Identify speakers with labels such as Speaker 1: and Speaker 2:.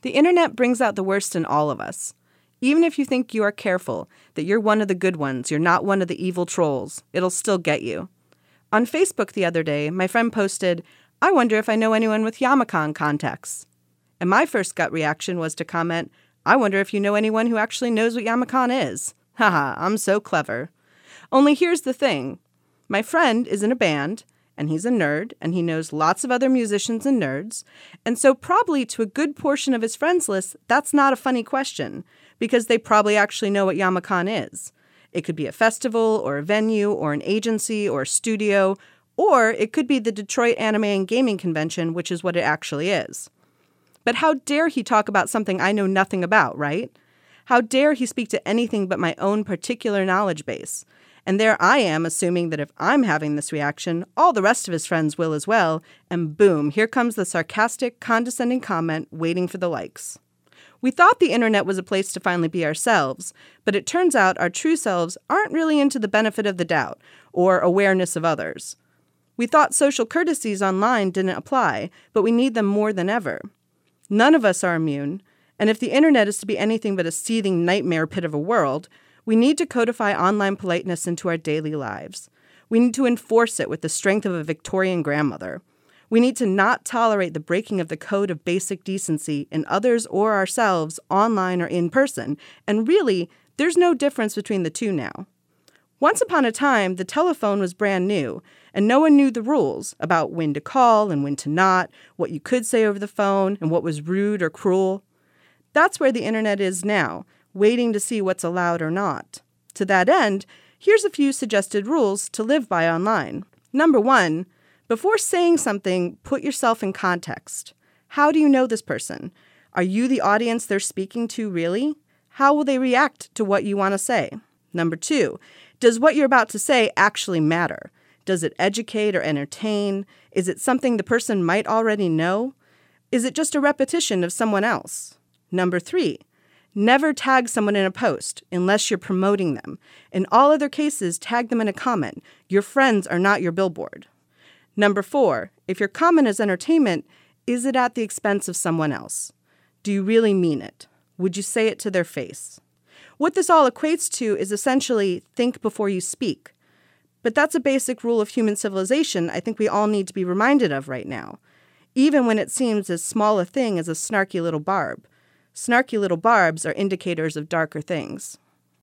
Speaker 1: The internet brings out the worst in all of us. Even if you think you are careful, that you're one of the good ones, you're not one of the evil trolls, it'll still get you. On Facebook the other day, my friend posted, "I wonder if I know anyone with Yamacon contacts." And my first gut reaction was to comment, "I wonder if you know anyone who actually knows what Yamacon is." Haha, I'm so clever. Only here's the thing. My friend is in a band, and he's a nerd, and he knows lots of other musicians and nerds, and so probably to a good portion of his friends list, that's not a funny question, because they probably actually know what Yamacon is. It could be a festival, or a venue, or an agency, or a studio, or it could be the Detroit Anime and Gaming Convention, which is what it actually is. But how dare he talk about something I know nothing about, right? How dare he speak to anything but my own particular knowledge base? And there I am assuming that if I'm having this reaction, all the rest of his friends will as well, and boom, here comes the sarcastic, condescending comment waiting for the likes. We thought the internet was a place to finally be ourselves, but it turns out our true selves aren't really into the benefit of the doubt or awareness of others. We thought social courtesies online didn't apply, but we need them more than ever. None of us are immune, and if the internet is to be anything but a seething nightmare pit of a world, we need to codify online politeness into our daily lives. We need to enforce it with the strength of a Victorian grandmother. We need to not tolerate the breaking of the code of basic decency in others or ourselves, online or in person, and really, there's no difference between the two now. Once upon a time, the telephone was brand new, and no one knew the rules about when to call and when to not, what you could say over the phone, and what was rude or cruel. That's where the internet is now, waiting to see what's allowed or not. To that end, here's a few suggested rules to live by online. Number 1, before saying something, put yourself in context. How do you know this person? Are you the audience they're speaking to really? How will they react to what you want to say? Number 2, does what you're about to say actually matter? Does it educate or entertain? Is it something the person might already know? Is it just a repetition of someone else? Number 3, never tag someone in a post unless you're promoting them. In all other cases, tag them in a comment. Your friends are not your billboard. Number 4, if your comment is entertainment, is it at the expense of someone else? Do you really mean it? Would you say it to their face? What this all equates to is essentially think before you speak. But that's a basic rule of human civilization I think we all need to be reminded of right now, even when it seems as small a thing as a snarky little barb. Snarky little barbs are indicators of darker things.